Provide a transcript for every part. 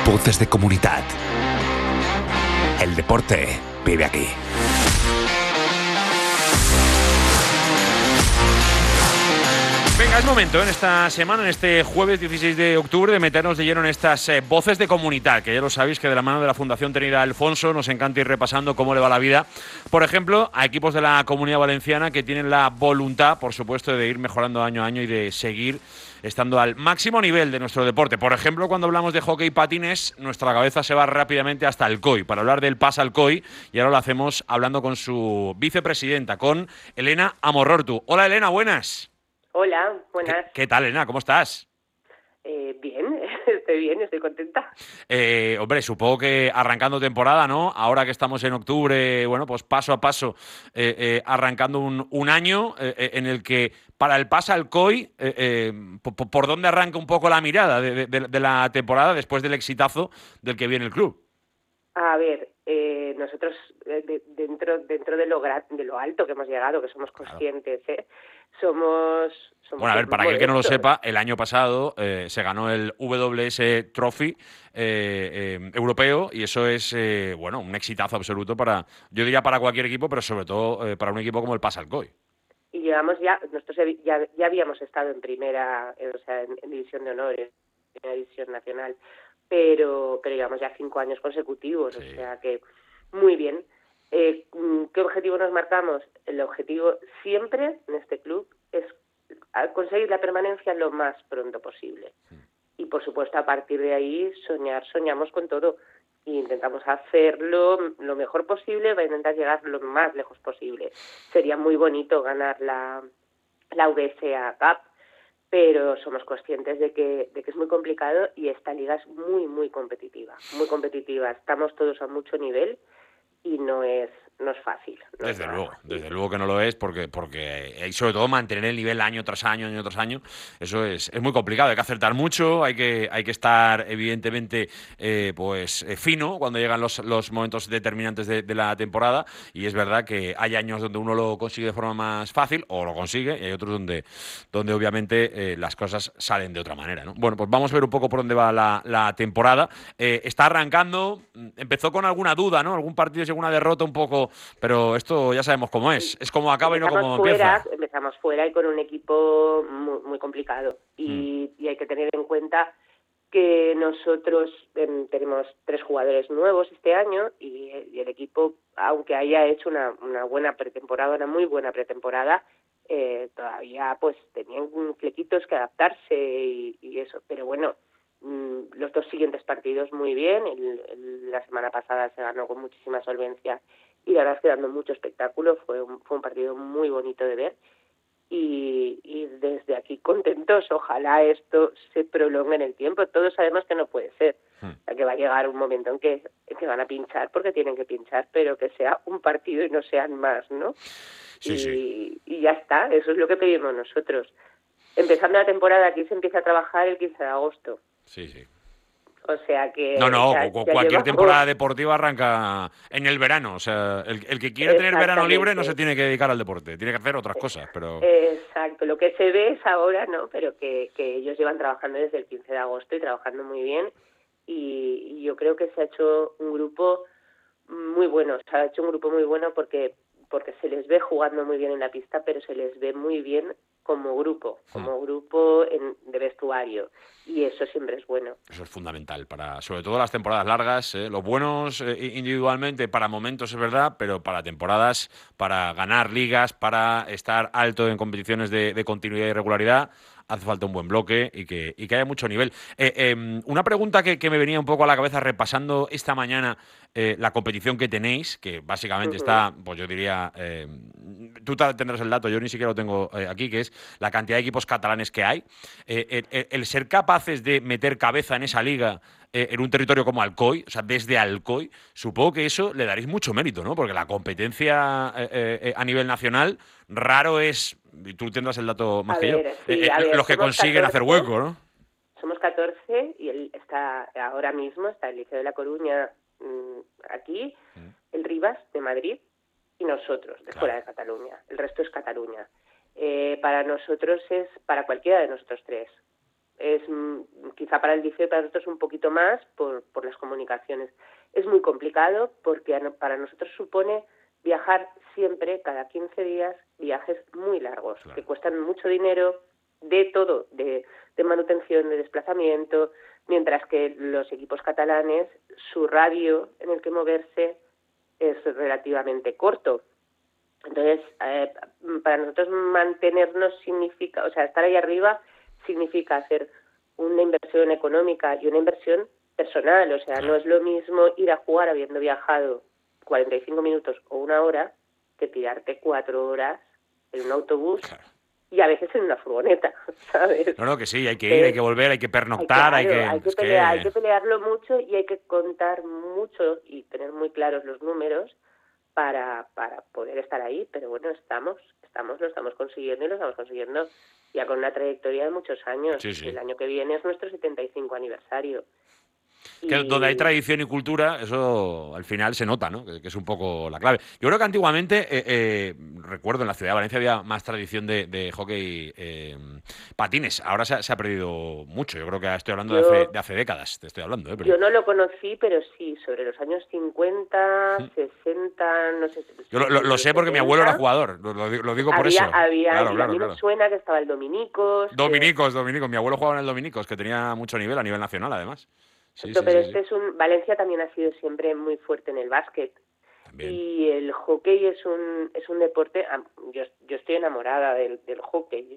Voces de comunidad. El deporte vive aquí. Venga, es momento en esta semana, en este jueves 16 de octubre, de meternos de lleno en estas voces de comunidad, que ya lo sabéis que de la mano de la Fundación Trinidad Alfonso nos encanta ir repasando cómo le va la vida, por ejemplo, a equipos de la Comunidad Valenciana que tienen la voluntad, por supuesto, de ir mejorando año a año y de seguir estando al máximo nivel de nuestro deporte. Por ejemplo, cuando hablamos de hockey patines, nuestra cabeza se va rápidamente hasta Alcoy, para hablar del PAS Alcoy, y ahora lo hacemos hablando con su vicepresidenta, con Elena Amorortu. Hola, Elena, buenas. Hola, buenas. ¿Qué tal, Elena? ¿Cómo estás? Bien, estoy contenta. Hombre, supongo que arrancando temporada, ¿no? Ahora que estamos en octubre, bueno, pues paso a paso, arrancando un año en el que para el PAS Alcoy, ¿por dónde arranca un poco la mirada de la temporada después del exitazo del que viene el club? A ver, nosotros dentro de lo alto que hemos llegado, que somos conscientes, somos bueno, a ver, para aquel que no lo sepa, el año pasado se ganó el WS Trophy europeo, y eso es, bueno, un exitazo absoluto para, yo diría para cualquier equipo, pero sobre todo para un equipo como el PAS Alcoy. Y llevamos nosotros ya habíamos estado en primera, o sea, en división de honor, en primera división nacional, pero llevamos ya 5 años consecutivos, sí. O sea que muy bien. ¿Qué objetivo nos marcamos? El objetivo siempre en este club es conseguir la permanencia lo más pronto posible. Y por supuesto, a partir de ahí soñamos con todo e intentamos hacerlo lo mejor posible para intentar llegar lo más lejos posible. Sería muy bonito ganar la VSA Cup, pero somos conscientes de que es muy complicado y esta liga es muy, muy competitiva, muy competitiva. Estamos todos a mucho nivel y no es fácil. Desde luego que no lo es, porque y sobre todo mantener el nivel año tras año, eso es muy complicado. Hay que acertar mucho, hay que estar evidentemente fino cuando llegan los momentos determinantes de la temporada, y es verdad que hay años donde uno lo consigue de forma más fácil, o lo consigue, y hay otros donde obviamente las cosas salen de otra manera, ¿no? Bueno, pues vamos a ver un poco por dónde va la temporada. Está arrancando, empezó con alguna duda, ¿no? Algún partido y alguna derrota un poco, pero esto ya sabemos cómo es como acaba y no como empieza. Empezamos fuera y con un equipo muy, muy complicado, y hay que tener en cuenta que nosotros tenemos 3 jugadores nuevos este año, y el equipo, aunque haya hecho una buena pretemporada, una muy buena pretemporada, todavía pues tenían flequitos que adaptarse y eso, pero bueno, los 2 siguientes partidos muy bien. La semana pasada se ganó con muchísima solvencia y la verdad es que dando mucho espectáculo. Fue un partido muy bonito de ver, y desde aquí contentos. Ojalá esto se prolongue en el tiempo. Todos sabemos que no puede ser, que va a llegar un momento en que van a pinchar porque tienen que pinchar, pero que sea un partido y no sean más, ¿no? Sí. Y ya está, eso es lo que pedimos nosotros. Empezando la temporada, aquí se empieza a trabajar el 15 de agosto. Sí. O sea que... Cualquier temporada deportiva arranca en el verano. O sea, el que quiere tener verano libre no se tiene que dedicar al deporte, tiene que hacer otras cosas, pero... Exacto, lo que se ve es ahora, ¿no? Pero que ellos llevan trabajando desde el 15 de agosto y trabajando muy bien, y yo creo que se ha hecho un grupo muy bueno. Se ha hecho un grupo muy bueno porque se les ve jugando muy bien en la pista, pero se les ve muy bien como grupo de vestuario, y eso siempre es bueno. Eso es fundamental para, sobre todo, las temporadas largas, los buenos individualmente para momentos es verdad, pero para temporadas, para ganar ligas, para estar alto en competiciones de continuidad y regularidad, hace falta un buen bloque y que haya mucho nivel. Una pregunta que me venía un poco a la cabeza repasando esta mañana la competición que tenéis, que básicamente está, pues yo diría, tú tendrás el dato, yo ni siquiera lo tengo aquí, que es la cantidad de equipos catalanes que hay. El ser capaces de meter cabeza en esa liga en un territorio como Alcoy, o sea, desde Alcoy, supongo que eso le daréis mucho mérito, ¿no? Porque la competencia a nivel nacional, raro es, y tú tendrás el dato más que yo, los que consiguen 14, hacer hueco, ¿no? Somos 14 y está ahora mismo está el Liceo de La Coruña aquí, el Rivas de Madrid y nosotros de fuera de Cataluña. El resto es Cataluña. Para nosotros es para cualquiera de nosotros 3. quizá para el liceo y para nosotros un poquito más por las comunicaciones. Es muy complicado porque para nosotros supone viajar siempre, cada 15 días, viajes muy largos, claro, que cuestan mucho dinero, de todo, de manutención, de desplazamiento, mientras que los equipos catalanes, su radio en el que moverse es relativamente corto. Entonces, para nosotros mantenernos significa, o sea, estar ahí arriba significa hacer una inversión económica y una inversión personal. O sea, no es lo mismo ir a jugar habiendo viajado 45 minutos o una hora que tirarte 4 horas en un autobús y a veces en una furgoneta, ¿sabes? No, que sí, hay que ir, hay que volver, hay que pernoctar, hay que pelearlo mucho y hay que contar mucho y tener muy claros los números para poder estar ahí, pero bueno, lo estamos consiguiendo y lo estamos consiguiendo ya con una trayectoria de muchos años. Sí. El año que viene es nuestro 75 aniversario. Que donde hay tradición y cultura, eso al final se nota, ¿no? Que es un poco la clave. Yo creo que antiguamente, recuerdo, en la ciudad de Valencia había más tradición de hockey patines. Ahora se ha perdido mucho. Yo creo que estoy hablando de hace décadas, te estoy hablando. Pero... Yo no lo conocí, pero sí, sobre los años 50, 60, no sé. Yo lo sé porque mi abuelo era jugador, lo digo por eso. A mí me suena que estaba el Dominicos. Dominicos. Mi abuelo jugaba en el Dominicos, que tenía mucho nivel a nivel nacional, además. Valencia también ha sido siempre muy fuerte en el básquet. También. Y el hockey es un deporte. Yo estoy enamorada del hockey.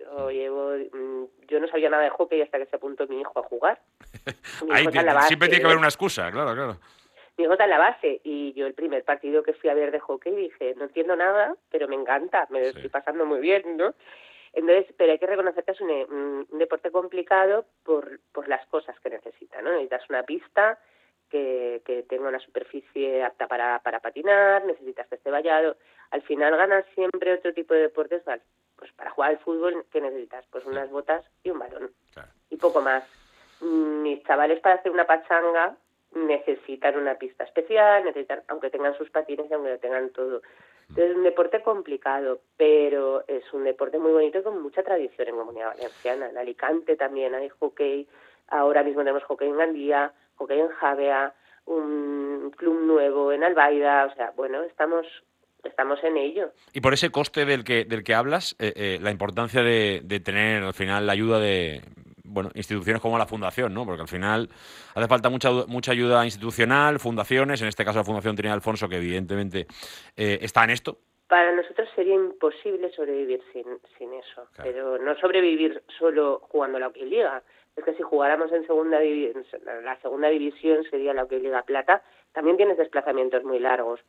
Yo no sabía nada de hockey hasta que se apuntó mi hijo a jugar. Siempre tiene que haber una excusa, claro. Mi hijo está en la base y yo el primer partido que fui a ver de hockey dije, no entiendo nada, pero me encanta, me lo estoy pasando muy bien, ¿no? Entonces, pero hay que reconocer que es un deporte complicado por las cosas que necesita, ¿no? Necesitas una pista que tenga una superficie apta para patinar, necesitas que esté vallado. Al final ganas siempre otro tipo de deportes, ¿vale? Pues para jugar al fútbol, ¿qué necesitas? Pues unas botas y un balón. Claro. Y poco más. Mis chavales para hacer una pachanga necesitan una pista especial, aunque tengan sus patines y aunque tengan todo. Entonces, es un deporte complicado, pero es un deporte muy bonito y con mucha tradición en Comunidad Valenciana. En Alicante también hay hockey, ahora mismo tenemos hockey en Gandía, hockey en Javea, un club nuevo en Albaida, o sea, bueno, estamos en ello. Y por ese coste del que hablas, la importancia de tener al final la ayuda de instituciones como la Fundación, ¿no? Porque al final hace falta mucha ayuda institucional, fundaciones, en este caso la Fundación Trinidad Alfonso, que evidentemente está en esto. Para nosotros sería imposible sobrevivir sin eso, claro. Pero no sobrevivir solo jugando la Hockey Liga. Es que si jugáramos en la segunda división sería la Hockey Liga Plata, también tienes desplazamientos muy largos.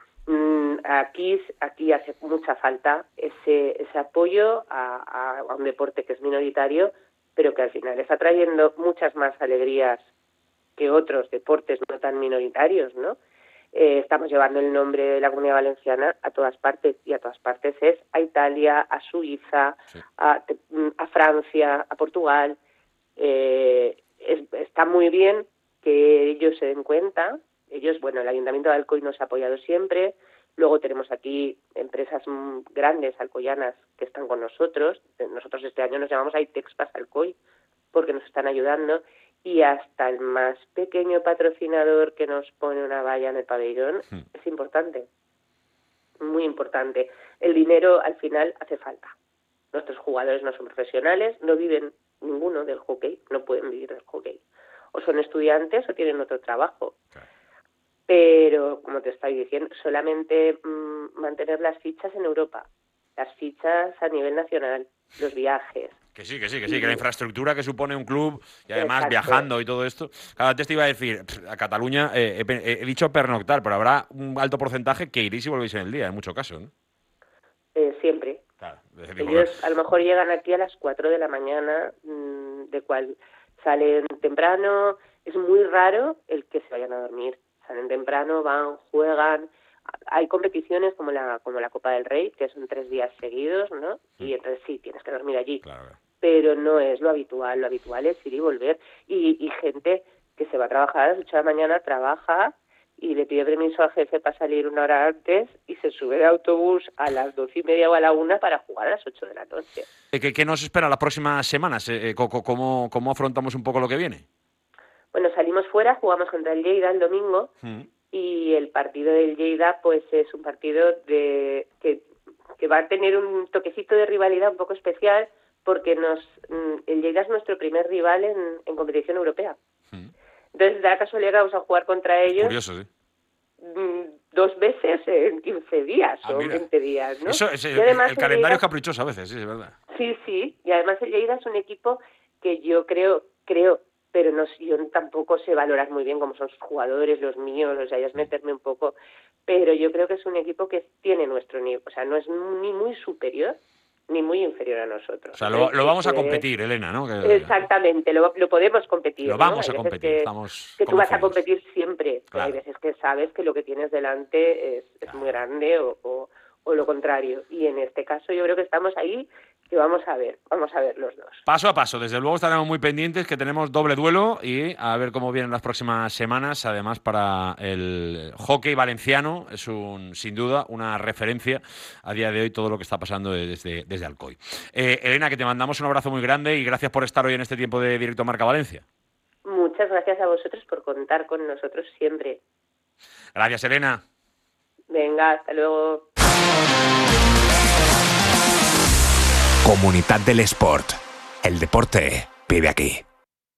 Aquí hace mucha falta ese apoyo a un deporte que es minoritario, pero que al final está trayendo muchas más alegrías que otros deportes no tan minoritarios, ¿no? Estamos llevando el nombre de la Comunidad Valenciana a todas partes, y a todas partes es a Italia, a Suiza, sí. a Francia, a Portugal. Está muy bien que ellos se den cuenta. El Ayuntamiento de Alcoy nos ha apoyado siempre. Luego tenemos aquí empresas grandes, alcoyanas, que están con nosotros. Nosotros este año nos llamamos Aitexpas Alcoy porque nos están ayudando. Y hasta el más pequeño patrocinador que nos pone una valla en el pabellón es importante, muy importante. El dinero al final hace falta. Nuestros jugadores no son profesionales, no viven ninguno del hockey, no pueden vivir del hockey. O son estudiantes o tienen otro trabajo. Claro. Pero, como te estoy diciendo, solamente mantener las fichas en Europa, las fichas a nivel nacional, los viajes. Que sí, que la infraestructura que supone un club y además viajando y todo esto. Antes te iba a decir, a Cataluña he dicho pernoctar, pero habrá un alto porcentaje que iréis y volvéis en el día, en muchos casos, ¿no? Siempre. Claro, ellos a lo mejor llegan aquí a las 4 de la mañana, de cual salen temprano. Es muy raro el que se vayan a dormir. Salen temprano, van, juegan. Hay competiciones como la Copa del Rey, que son 3 días seguidos, ¿no? Y entonces sí, tienes que dormir allí. Claro. Pero no es lo habitual. Lo habitual es ir y volver. Y gente que se va a trabajar a las 8 de la mañana, trabaja y le pide permiso al jefe para salir 1 hora antes y se sube de autobús a las 12:30 o a la 1 para jugar a las 8 de la noche. ¿Qué nos espera las próximas semanas? ¿Cómo afrontamos un poco lo que viene? Bueno, salimos fuera, jugamos contra el Lleida el domingo y el partido del Lleida pues es un partido que va a tener un toquecito de rivalidad un poco especial porque el Lleida es nuestro primer rival en competición europea. Entonces, da la casualidad que vamos a jugar contra ellos. Curioso, sí. 2 veces en 15 días o 20 días, ¿no? Eso, y además, el calendario es caprichoso a veces, sí, es verdad. Sí, y además el Lleida es un equipo que yo creo, pero no, yo tampoco sé valorar muy bien cómo son sus jugadores, los míos, o sea, ya es meterme un poco, pero yo creo que es un equipo que tiene nuestro nivel, o sea, no es ni muy superior ni muy inferior a nosotros. O sea, lo vamos a competir, Elena, ¿no? Exactamente, lo podemos competir. Lo vamos a competir. Que tú vas a competir siempre, pero hay veces que sabes que lo que tienes delante es muy grande o lo contrario. Y en este caso yo creo que estamos ahí, que vamos a ver los dos. Paso a paso, desde luego estaremos muy pendientes, que tenemos doble duelo y a ver cómo vienen las próximas semanas. Además, para el hockey valenciano es sin duda una referencia a día de hoy todo lo que está pasando desde Alcoy. Elena, que te mandamos un abrazo muy grande y gracias por estar hoy en este tiempo de Directo Marca Valencia. Muchas gracias a vosotros por contar con nosotros siempre. Gracias, Elena. Venga, hasta luego. Comunitat del Esport. El deporte vive aquí.